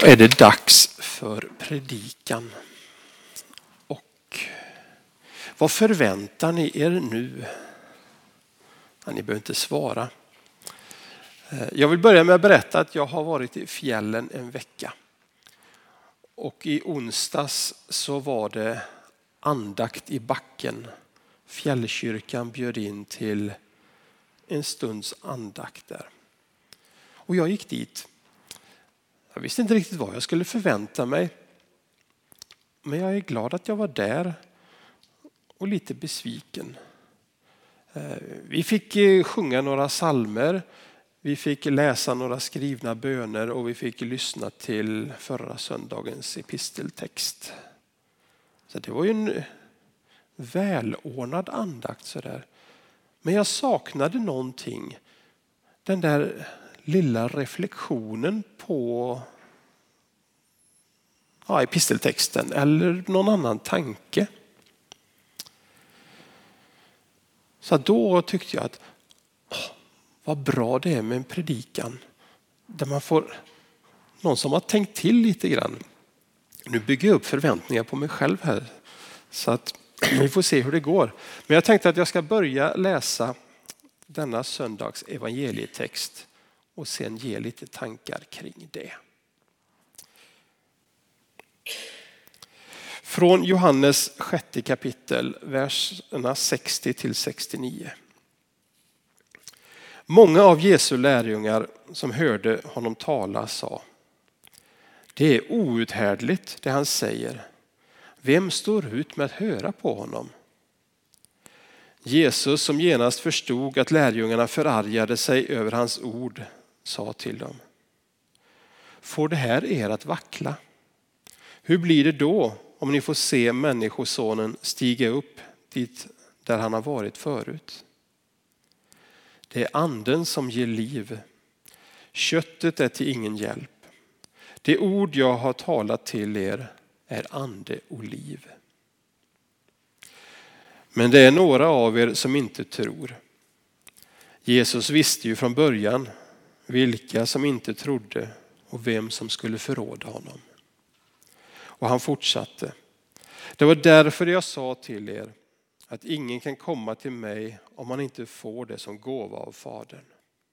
är det dags för predikan. Och vad förväntar ni er nu? Ja, ni behöver inte svara. Jag vill börja med att berätta att jag har varit i fjällen en vecka. Och i onsdags så var det andakt i backen. Fjällkyrkan bjöd in till en stunds andakt där. Och jag gick dit. Jag visste inte riktigt vad jag skulle förvänta mig. Men jag är glad att jag var där och lite besviken. Vi fick sjunga några psalmer, vi fick läsa några skrivna böner och vi fick lyssna till förra söndagens episteltext. Så det var ju en välordnad andakt sådär. Men jag saknade någonting. Den där lilla reflektionen på episteltexten eller någon annan tanke. Så då tyckte jag att vad bra det är med en predikan där man får någon som har tänkt till lite grann. Nu bygger jag upp förväntningar på mig själv här så att vi får se hur det går. Men jag tänkte att jag ska börja läsa denna söndags evangelietext och sen ge lite tankar kring det. Från Johannes 6 kapitel, verserna 60 till 69. Många av Jesu lärjungar som hörde honom tala sa: det är outhärdligt det han säger. Vem står ut med att höra på honom? Jesus, som genast förstod att lärjungarna förargade sig över hans ord, sa till dem: får det här er att vackla? Hur blir det då om ni får se människosonen stiga upp dit där han har varit förut? Det är anden som ger liv. Köttet är till ingen hjälp. Det ord jag har talat till er är ande och liv. Men det är några av er som inte tror. Jesus visste ju från början vilka som inte trodde och vem som skulle förråda honom. Och han fortsatte: det var därför jag sa till er att ingen kan komma till mig om man inte får det som gåva av Fadern.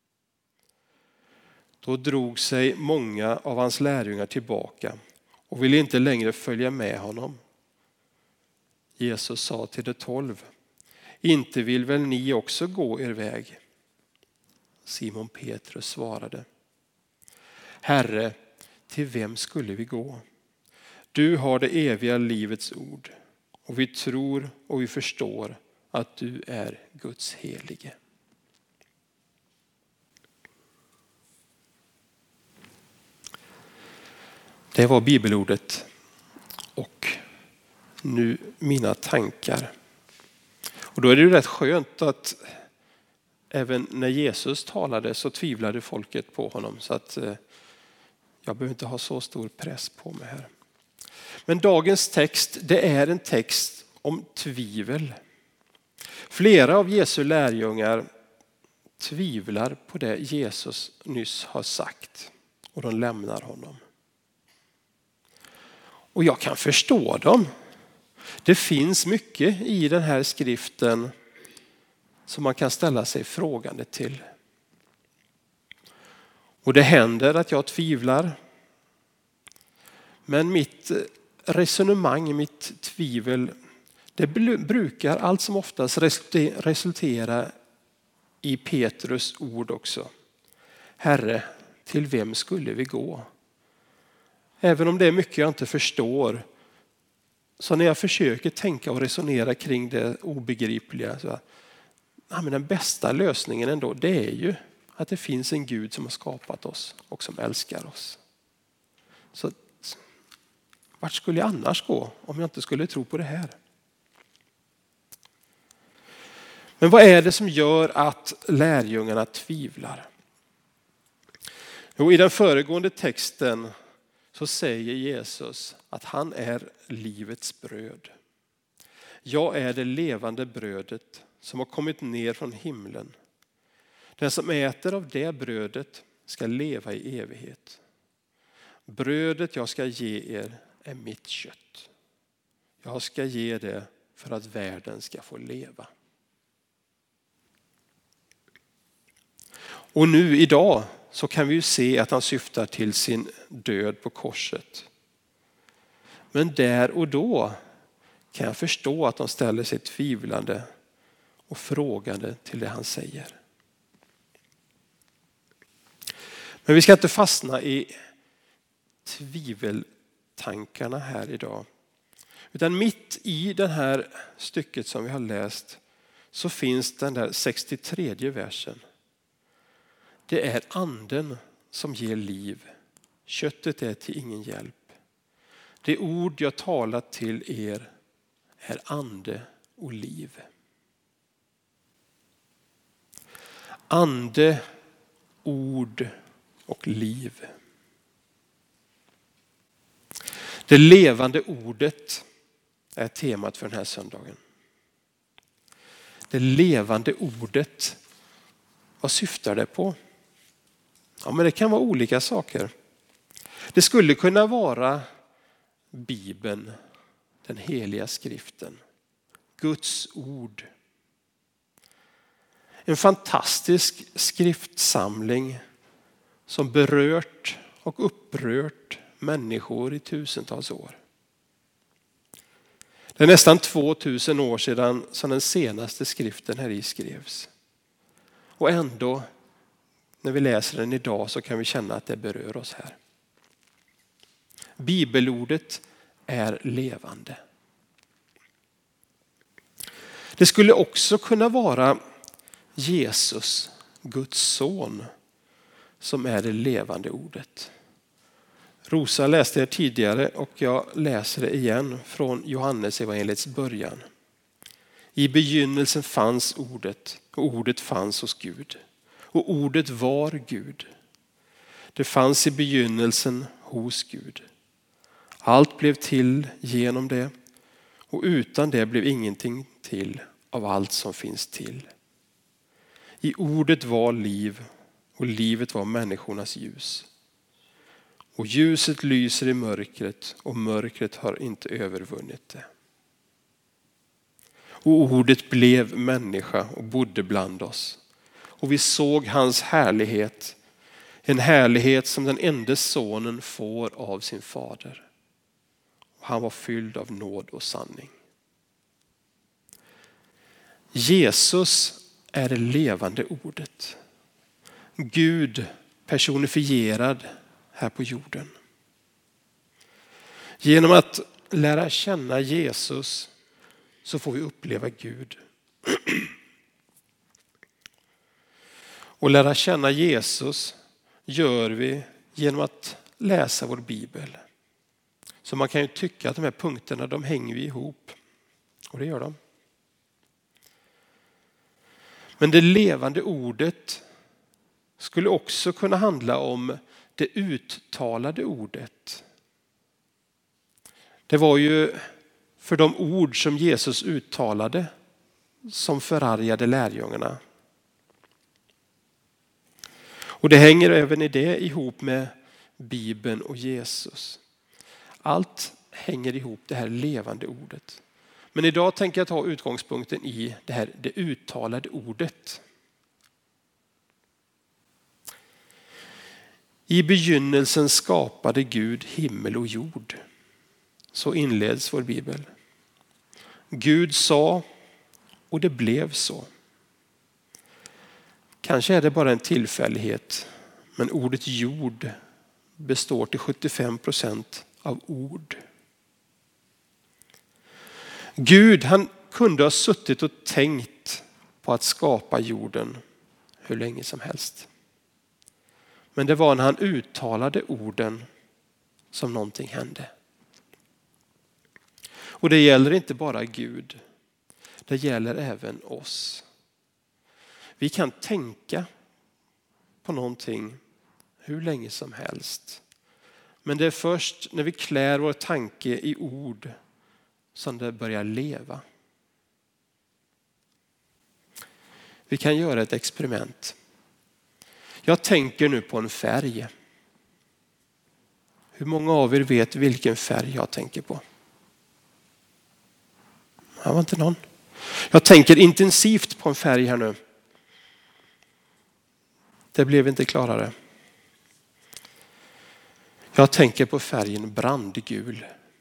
Då drog sig många av hans lärjungar tillbaka och ville inte längre följa med honom. Jesus sa till de 12: inte vill väl ni också gå er väg? Simon Petrus svarade: Herre, till vem skulle vi gå? Du har det eviga livets ord och vi tror och vi förstår att du är Guds helige. Det var bibelordet och nu mina tankar. Och då är det ju rätt skönt att även när Jesus talade så tvivlade folket på honom, så att jag behöver inte ha så stor press på mig här. Men dagens text, det är en text om tvivel. Flera av Jesu lärjungar tvivlar på det Jesus nyss har sagt och de lämnar honom. Och jag kan förstå dem. Det finns mycket i den här skriften som man kan ställa sig frågande till. Och det händer att jag tvivlar. Men mitt resonemang, mitt tvivel, det brukar allt som oftast resultera i Petrus ord också. Herre, till vem skulle vi gå? Även om det är mycket jag inte förstår, så när jag försöker tänka och resonera kring det obegripliga, så men den bästa lösningen ändå, det är ju att det finns en Gud som har skapat oss och som älskar oss. Så vart skulle jag annars gå om jag inte skulle tro på det här? Men vad är det som gör att lärjungarna tvivlar? Jo, i den föregående texten så säger Jesus att han är livets bröd. Jag är det levande brödet som har kommit ner från himlen. Den som äter av det brödet ska leva i evighet. Brödet jag ska ge er är mitt kött. Jag ska ge det för att världen ska få leva. Och nu idag så kan vi ju se att han syftar till sin död på korset. Men där och då kan jag förstå att de ställer sig tvivlande och frågande till det han säger. Men vi ska inte fastna i tviveltankarna här idag. Utan mitt i det här stycket som vi har läst så finns den där 63 versen. Det är anden som ger liv. Köttet är till ingen hjälp. Det ord jag talat till er är ande och liv. Ande, ord och liv. Det levande ordet är temat för den här söndagen. Det levande ordet, vad syftar det på? Ja, men det kan vara olika saker. Det skulle kunna vara Bibeln, den heliga skriften, Guds ord. En fantastisk skriftsamling som berört och upprört människor i tusentals år. Det är nästan 2000 år sedan som den senaste skriften här i skrevs. Och ändå, när vi läser den idag så kan vi känna att det berör oss här. Bibelordet är levande. Det skulle också kunna vara Jesus, Guds son, som är det levande ordet. Rosa läste det tidigare och jag läser det igen från Johannes evangeliets början. I begynnelsen fanns ordet och ordet fanns hos Gud. Och ordet var Gud. Det fanns i begynnelsen hos Gud. Allt blev till genom det och utan det blev ingenting till av allt som finns till. I ordet var liv och livet var människornas ljus. Och ljuset lyser i mörkret och mörkret har inte övervunnit det. Och ordet blev människa och bodde bland oss. Och vi såg hans härlighet. En härlighet som den enda sonen får av sin fader. Och han var fylld av nåd och sanning. Jesus är det levande ordet. Gud personifierad här på jorden. Genom att lära känna Jesus så får vi uppleva Gud. Och lära känna Jesus gör vi genom att läsa vår bibel. Så man kan ju tycka att de här punkterna de hänger ihop. Och det gör de. Men det levande ordet skulle också kunna handla om det uttalade ordet. Det var ju för de ord som Jesus uttalade som förargade lärjungarna. Och det hänger även i det ihop med Bibeln och Jesus. Allt hänger ihop, det här levande ordet. Men idag tänker jag ta utgångspunkten i det uttalade ordet. I begynnelsen skapade Gud himmel och jord. Så inleds vår bibel. Gud sa och det blev så. Kanske är det bara en tillfällighet, men ordet jord består till 75% av ord. Gud, han kunde ha suttit och tänkt på att skapa jorden hur länge som helst. Men det var när han uttalade orden som någonting hände. Och det gäller inte bara Gud. Det gäller även oss. Vi kan tänka på någonting hur länge som helst. Men det är först när vi klär vår tanke i ord som det börjar leva. Vi kan göra ett experiment. Jag tänker nu på en färg. Hur många av er vet vilken färg jag tänker på? Det var inte någon. Jag tänker intensivt på en färg här nu. Det blev inte klarare. Jag tänker på färgen brandgul.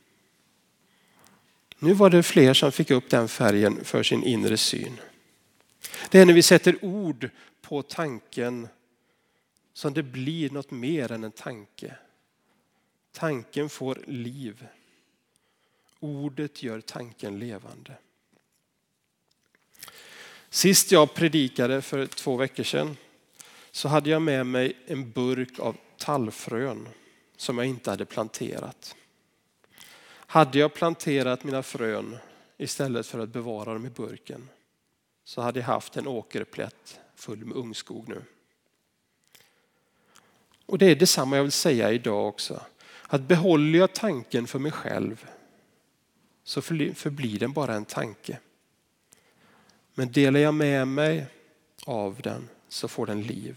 Nu var det fler som fick upp den färgen för sin inre syn. Det är när vi sätter ord på tanken som det blir något mer än en tanke. Tanken får liv. Ordet gör tanken levande. Sist jag predikade för 2 veckor sedan så hade jag med mig en burk av tallfrön som jag inte hade planterat. Hade jag planterat mina frön istället för att bevara dem i burken så hade jag haft en åkerplätt full med ungskog nu. Och det är detsamma jag vill säga idag också. Att behåller jag tanken för mig själv så förblir den bara en tanke. Men delar jag med mig av den så får den liv.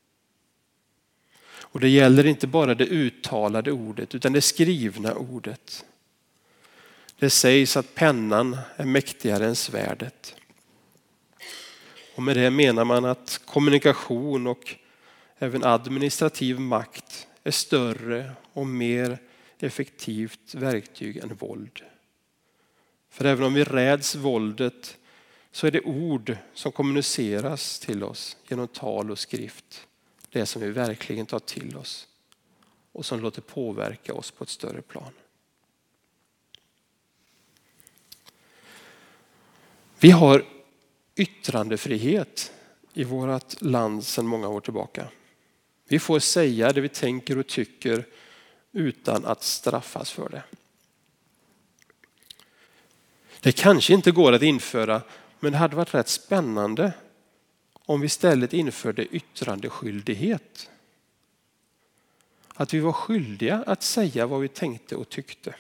Och det gäller inte bara det uttalade ordet utan det skrivna ordet. Det sägs att pennan är mäktigare än svärdet. Och med det menar man att kommunikation och även administrativ makt är större och mer effektivt verktyg än våld. För även om vi räds våldet så är det ord som kommuniceras till oss genom tal och skrift. Det som vi verkligen tar till oss och som låter påverka oss på ett större plan. Vi har yttrandefrihet i vårt land sedan många år tillbaka. Vi får säga det vi tänker och tycker utan att straffas för det. Det kanske inte går att införa, men det hade varit rätt spännande om vi istället införde yttrandeskyldighet. Att vi var skyldiga att säga vad vi tänkte och tyckte.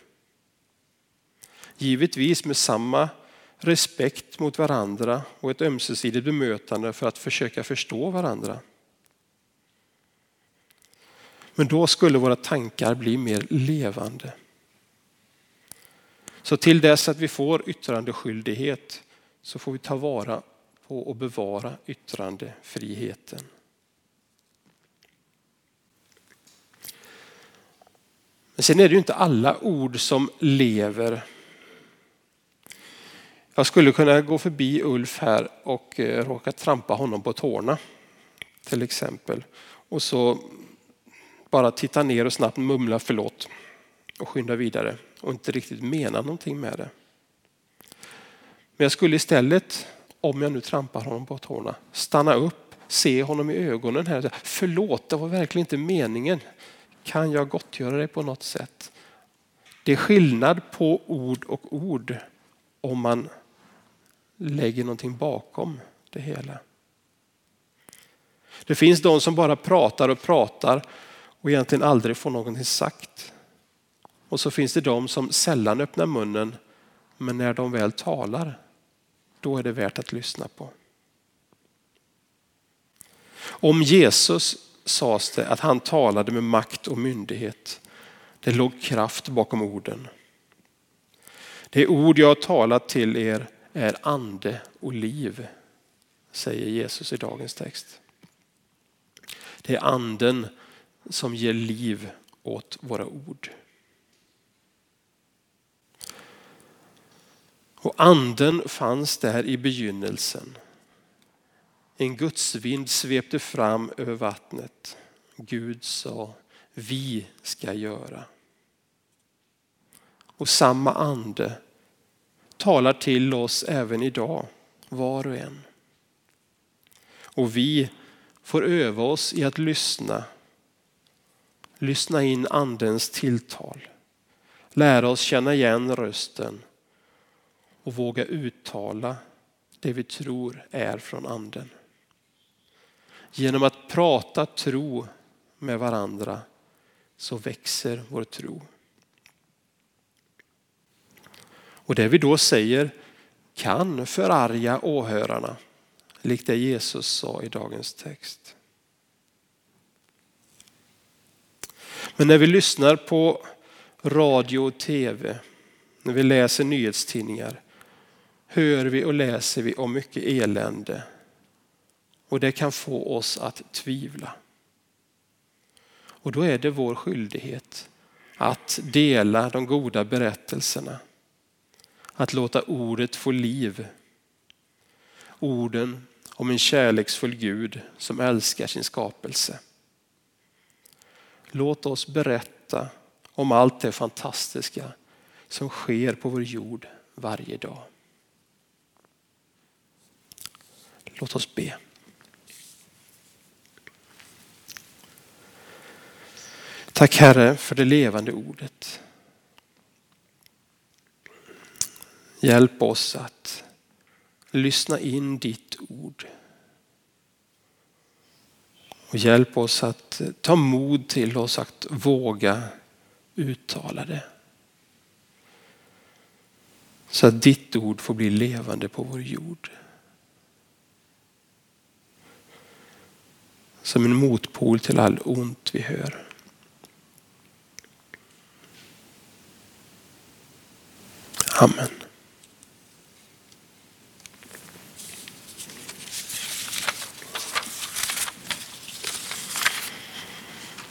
Givetvis med samma respekt mot varandra och ett ömsesidigt bemötande för att försöka förstå varandra. Men då skulle våra tankar bli mer levande. Så till dess att vi får yttrandeskyldighet så får vi ta vara på och bevara yttrandefriheten. Men sen är det ju inte alla ord som lever. Jag skulle kunna gå förbi Ulf här och råka trampa honom på tårna till exempel. Och så bara titta ner och snabbt mumla förlåt och skynda vidare och inte riktigt mena någonting med det. Men jag skulle istället, om jag nu trampar honom på tårna, stanna upp, se honom i ögonen här och säga, förlåt, det var verkligen inte meningen. Kan jag gottgöra det på något sätt? Det är skillnad på ord och ord om man lägger någonting bakom det hela. Det finns de som bara pratar och pratar och egentligen aldrig får någonting sagt. Och så finns det de som sällan öppnar munnen, men när de väl talar, då är det värt att lyssna på. Om Jesus sades det att han talade med makt och myndighet. Det låg kraft bakom orden. Det ord jag har talat till er är ande och liv, säger Jesus i dagens text. Det är anden som ger liv åt våra ord. Och anden fanns där i begynnelsen. En gudsvind svepte fram över vattnet. Gud sa, vi ska göra. Och samma ande talar till oss även idag, var och en. Och vi får öva oss i att lyssna in andens tilltal. Lära oss känna igen rösten och våga uttala det vi tror är från anden. Genom att prata tro med varandra så växer vår tro. Och det vi då säger kan förarga åhörarna, likt det Jesus sa i dagens text. Men när vi lyssnar på radio och tv, när vi läser nyhetstidningar, hör vi och läser vi om mycket elände. Och det kan få oss att tvivla. Och då är det vår skyldighet att dela de goda berättelserna. Att låta ordet få liv. Orden om en kärleksfull Gud som älskar sin skapelse. Låt oss berätta om allt det fantastiska som sker på vår jord varje dag. Låt oss be. Tack Herre för det levande ordet. Hjälp oss att lyssna in ditt ord. Och hjälp oss att ta mod till oss att våga uttala det. Så att ditt ord får bli levande på vår jord. Som en motpol till all ont vi hör. Amen.